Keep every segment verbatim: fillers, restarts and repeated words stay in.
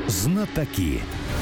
Знатоки.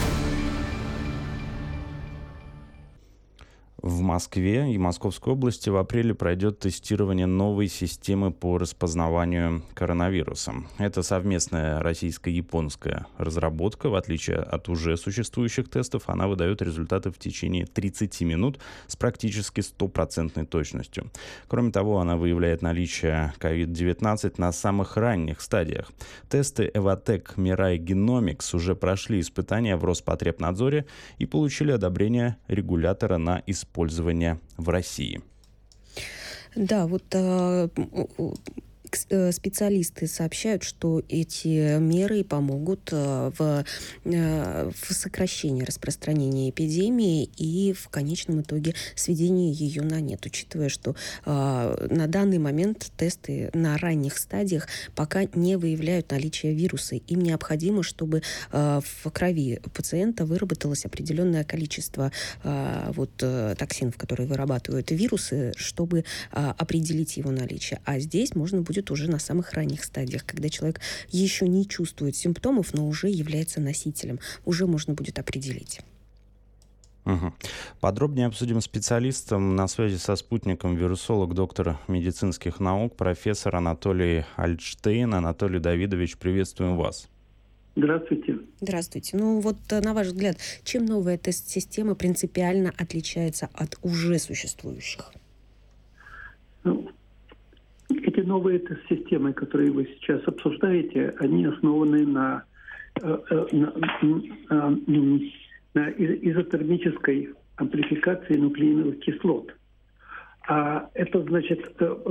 В Москве и Московской области в апреле пройдет тестирование новой системы по распознаванию коронавируса. Это совместная российско-японская разработка. В отличие от уже существующих тестов, она выдает результаты в течение тридцати минут с практически стопроцентной точностью. Кроме того, она выявляет наличие ковид девятнадцать на самых ранних стадиях. Тесты Evotec Mirai Genomics уже прошли испытания в Роспотребнадзоре и получили одобрение регулятора на использование использования в России. Да, вот э, специалисты сообщают, что эти меры помогут в, в сокращении распространения эпидемии и в конечном итоге сведении ее на нет, учитывая, что э, на данный момент тесты на ранних стадиях пока не выявляют наличие вируса. Им необходимо, чтобы э, в крови пациента выработалось определенное количество э, вот, э, токсинов, которые вырабатывают вирусы, чтобы э, определить его наличие. А здесь можно будет уже на самых ранних стадиях, когда человек еще не чувствует симптомов, но уже является носителем. Уже можно будет определить. Угу. Подробнее обсудим с специалистом. На связи со спутником вирусолог, доктор медицинских наук, профессор Анатолий Альтштейн. Анатолий Давидович, приветствуем вас. Здравствуйте. Здравствуйте. Ну вот, на ваш взгляд, чем новая тест-система принципиально отличается от уже существующих? Ну, эти новые тест-системы, которые вы сейчас обсуждаете, они основаны на, на, на изотермической амплификации нуклеиновых кислот. А это значит,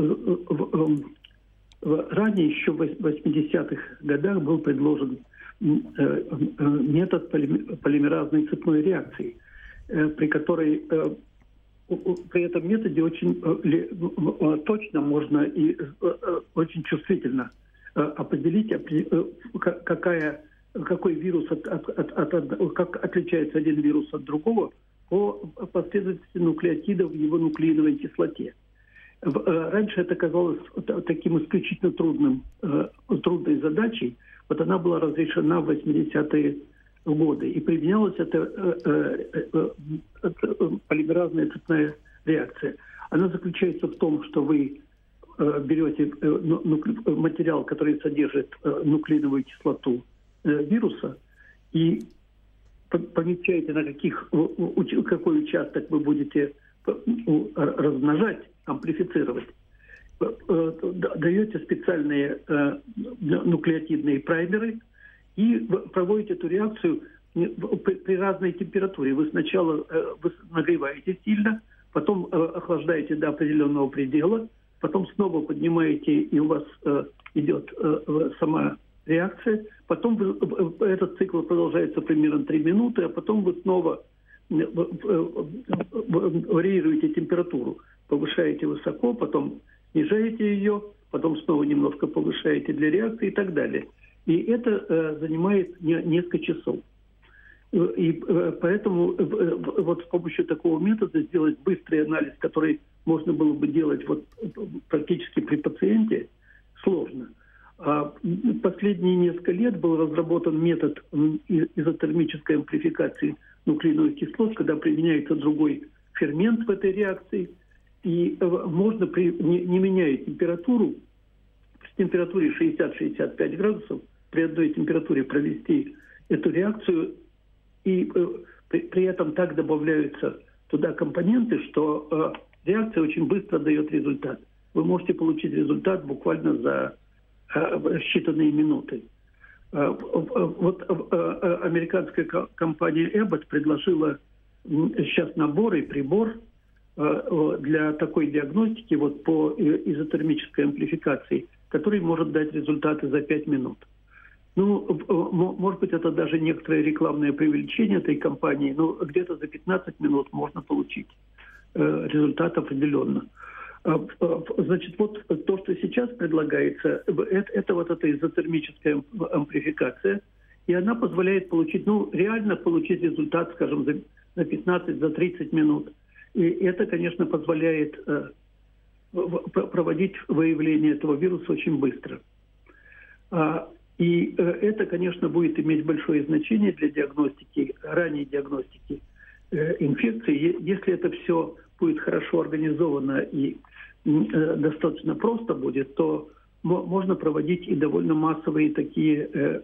ранее, еще в восьмидесятых годах был предложен метод полимеразной цепной реакции, при которой при этом методе очень точно можно и очень чувствительно определить, какая, какой вирус от, от, от, от, как отличается один вирус от другого по последовательности нуклеотидов в его нуклеиновой кислоте. Раньше это казалось таким исключительно трудным, трудной задачей. Вот она была разрешена в восьмидесятые годы. И применялась эта э, э, э, полимеразная цепная реакция. Она заключается в том, что вы э, берете э, нукле... материал, который содержит э, нуклеиновую кислоту э, вируса, и помечаете, на каких, у, какой участок вы будете размножать, амплифицировать. Э, даете специальные э, нуклеотидные праймеры, и проводите эту реакцию при разной температуре. Вы сначала вы нагреваете сильно, потом охлаждаете до определенного предела, потом снова поднимаете, и у вас идет сама реакция. Потом вы, этот цикл продолжается примерно три минуты, а потом вы снова варьируете температуру. Повышаете высоко, потом снижаете ее, потом снова немножко повышаете для реакции и так далее. И это э, занимает не, несколько часов. И э, поэтому э, вот с помощью такого метода сделать быстрый анализ, который можно было бы делать вот, практически при пациенте, сложно. А последние несколько лет был разработан метод изотермической амплификации нуклеиновых кислот, когда применяется другой фермент в этой реакции. И э, можно, при, не, не меняя температуру, в температуре шестьдесят-шестьдесят пять градусов, при одной температуре провести эту реакцию, и э, при, при этом так добавляются туда компоненты, что э, реакция очень быстро дает результат. Вы можете получить результат буквально за э, считанные минуты. Э, вот э, американская компания Abbott предложила сейчас набор и прибор э, для такой диагностики вот, по изотермической амплификации, который может дать результаты за пять минут. Ну, может быть, это даже некоторое рекламное преувеличение этой компании, но где-то за пятнадцать минут можно получить э, результат определенно. Значит, вот то, что сейчас предлагается, это, это вот эта изотермическая амплификация, и она позволяет получить, ну, реально получить результат, скажем, за, за пятнадцать-тридцать минут. И это, конечно, позволяет э, проводить выявление этого вируса очень быстро. И это, конечно, будет иметь большое значение для диагностики, ранней диагностики инфекции. Если это все будет хорошо организовано и достаточно просто будет, то можно проводить и довольно массовые такие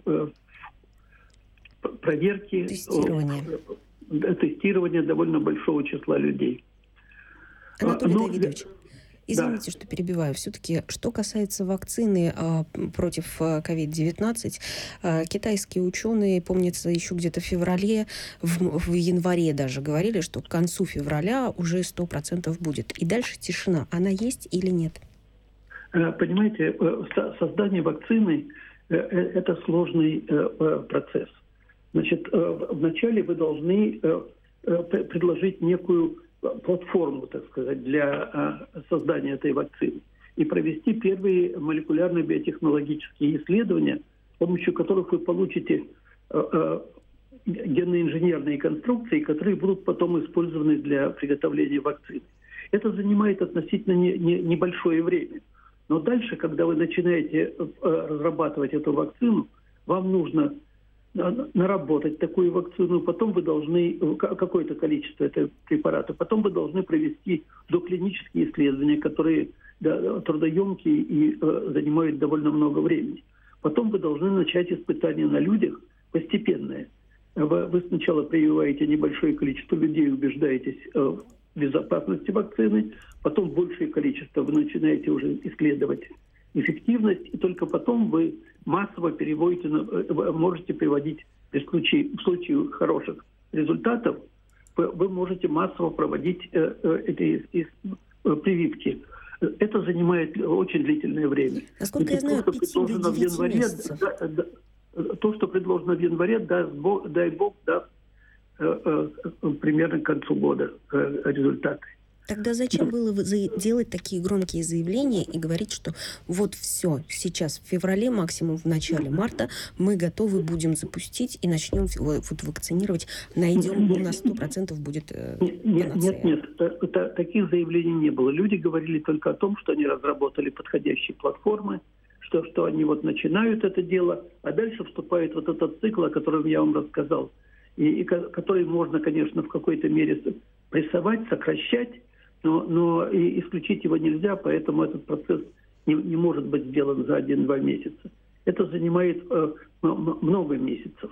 проверки, тестирование. тестирование довольно большого числа людей. Анатолий Но... Давидович, извините, да. что перебиваю. Все-таки, что касается вакцины а, против ковид девятнадцать, а, китайские ученые, помнится, еще где-то в феврале, в, в январе даже говорили, что к концу февраля уже сто процентов будет. И дальше тишина. Она есть или нет? Понимаете, создание вакцины – это сложный процесс. Значит, вначале вы должны предложить некую платформу, так сказать, для создания этой вакцины и провести первые молекулярно-биотехнологические исследования, с помощью которых вы получите генно-инженерные конструкции, которые будут потом использованы для приготовления вакцины. Это занимает относительно не, не, небольшое время. Но дальше, когда вы начинаете разрабатывать эту вакцину, вам нужно наработать такую вакцину, потом вы должны, какое-то количество этого препарата, потом вы должны провести доклинические исследования, которые да, трудоемкие и э, занимают довольно много времени. Потом вы должны начать испытания на людях постепенные. Вы, вы сначала прививаете небольшое количество людей, убеждаетесь э, в безопасности вакцины, потом большее количество вы начинаете уже исследовать эффективность, и только потом вы массово переводите, можете приводить в случае, в случае хороших результатов, вы, вы можете массово проводить э, э, эти э, прививки. Это занимает очень длительное время. Насколько я знаю, предложено в январе, да, да, то, что предложено в январе, даст Бог, дай Бог, даст э, э, примерно к концу года э, результаты. Тогда зачем было делать такие громкие заявления и говорить, что вот все, сейчас в феврале, максимум в начале марта, мы готовы будем запустить и начнем вот, вакцинировать, найдем, у нас сто процентов будет э, Нет, нет, нет, это, таких заявлений не было. Люди говорили только о том, что они разработали подходящие платформы, что, что они вот начинают это дело, а дальше вступает вот этот цикл, о котором я вам рассказал, и, и который можно, конечно, в какой-то мере прессовать, сокращать, Но, но и исключить его нельзя, поэтому этот процесс не, не может быть сделан за один-два месяца. Это занимает э, много месяцев.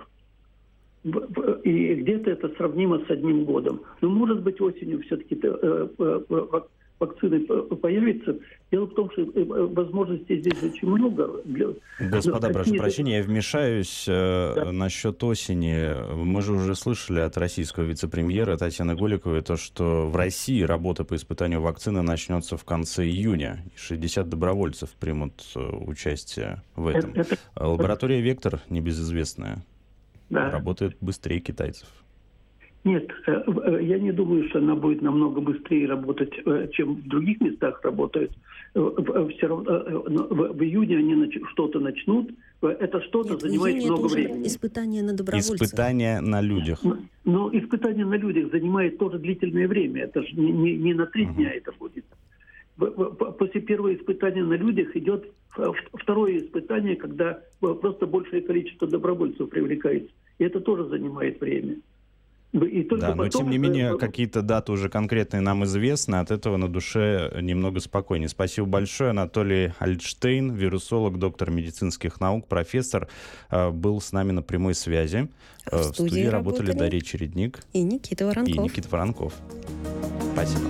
И где-то это сравнимо с одним годом. Но, может быть, осенью все-таки э, э, вакцины появятся. Дело в том, что возможностей здесь очень много. Господа, прошу какие... прощения, я вмешаюсь э, да. насчет осени. Мы же уже слышали от российского вице-премьера Татьяны Голиковой то, что в России работа по испытанию вакцины начнется в конце июня. И шестьдесят добровольцев примут участие в этом. Это, это... Лаборатория «Вектор», небезызвестная, да. работает быстрее китайцев. Нет, я не думаю, что она будет намного быстрее работать, чем в других местах работают. Все равно в июне они что-то начнут. Это что-то Нет, занимает много времени. Испытания на добровольцах. Испытания на людях. Но, но испытания на людях занимает тоже длительное время. Это же не, не, не на три uh-huh. дня это будет. После первого испытания на людях идет второе испытание, когда просто большее количество добровольцев привлекается. И это тоже занимает время. И да, но потом... тем не менее какие-то даты уже конкретные нам известны, от этого на душе немного спокойнее. Спасибо большое. Анатолий Альтштейн, вирусолог, доктор медицинских наук, профессор, был с нами на прямой связи. В, в студии, студии работали, работали Дарья Чередник и Никита Воронков. И Никита Воронков. Спасибо.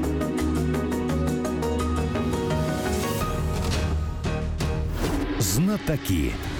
Знатоки.